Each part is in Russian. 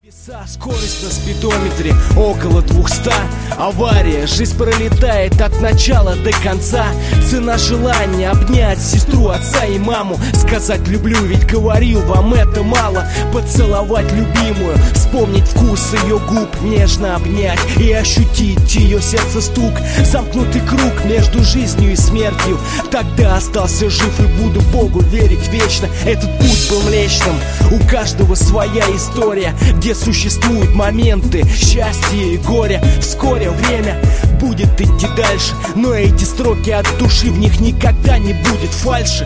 Скорость на спидометре около 200. Авария, жизнь пролетает от начала до конца. Цена желания обнять сестру, отца и маму. Сказать люблю, ведь говорил вам это мало. Поцеловать любимую, вспомнить вкус ее губ, нежно обнять и ощутить ее сердце стук. Замкнутый круг между жизнью и смертью. Тогда остался жив и буду Богу верить вечно. Этот путь был млечным, у каждого своя история, где существуют моменты счастья и горя. Вскоре время будет идти дальше, но эти строки от души, в них никогда не будет фальши.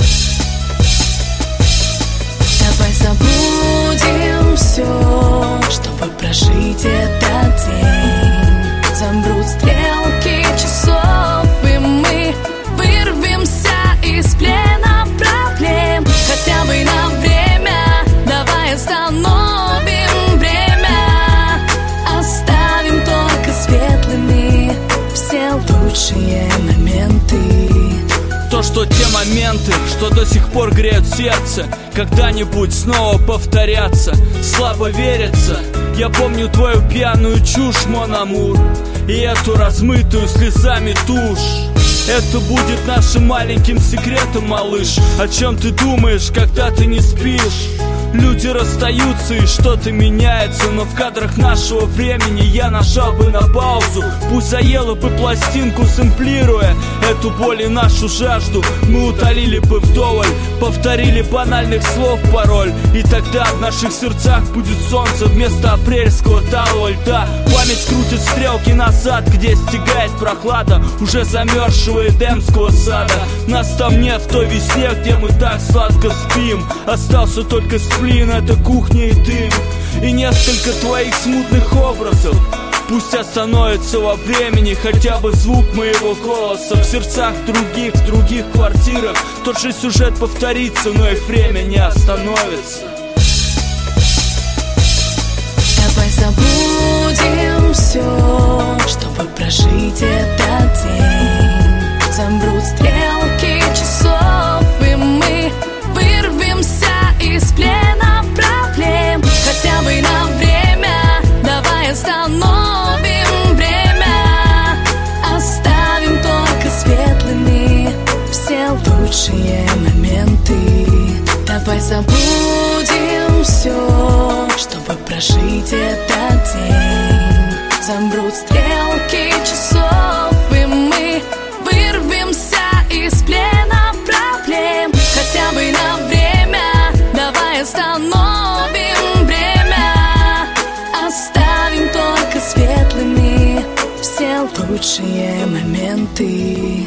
Давай забудем все, чтобы прожить этот день. Замрут стрелки часов, и мы вырвемся из плена проблем. Хотя бы на время, давай остановим время. Оставим только светлыми все лучшие моменты. То, что те моменты, что до сих пор греют сердце, когда-нибудь снова повторятся. Слабо верится, я помню твою пьяную чушь, мон амур, и эту размытую слезами тушь. Это будет нашим маленьким секретом, малыш. О чем ты думаешь, когда ты не спишь? Люди расстаются и что-то меняется, но в кадрах нашего времени я нажал бы на паузу. Пусть заела бы пластинку, сэмплируя эту боль и нашу жажду. Мы утолили бы вдоволь, повторили банальных слов пароль. И тогда в наших сердцах будет солнце вместо апрельского талого льда. Память крутит стрелки назад, где стигает прохлада уже замерзшего эдемского сада. Нас там нет в той весне, где мы так сладко спим. Остался только сплин, это кухня и дым, и несколько твоих смутных образов. Пусть остановится во времени хотя бы звук моего голоса. В сердцах других, в других квартирах тот же сюжет повторится, но их время не остановится. Давай забудем все, чтобы прожить этот день. Замрут стрелки часов, и мы вырвемся из плена проблем. Хотя бы на время, давай остановим время. Оставим только светлыми все лучшие моменты. Давай забудем все, чтобы прожить этот день. Замрут стрелки часов, и мы вырвемся из плена проблем. Хотя бы на время, давай остановим время. Оставим только светлыми все лучшие моменты.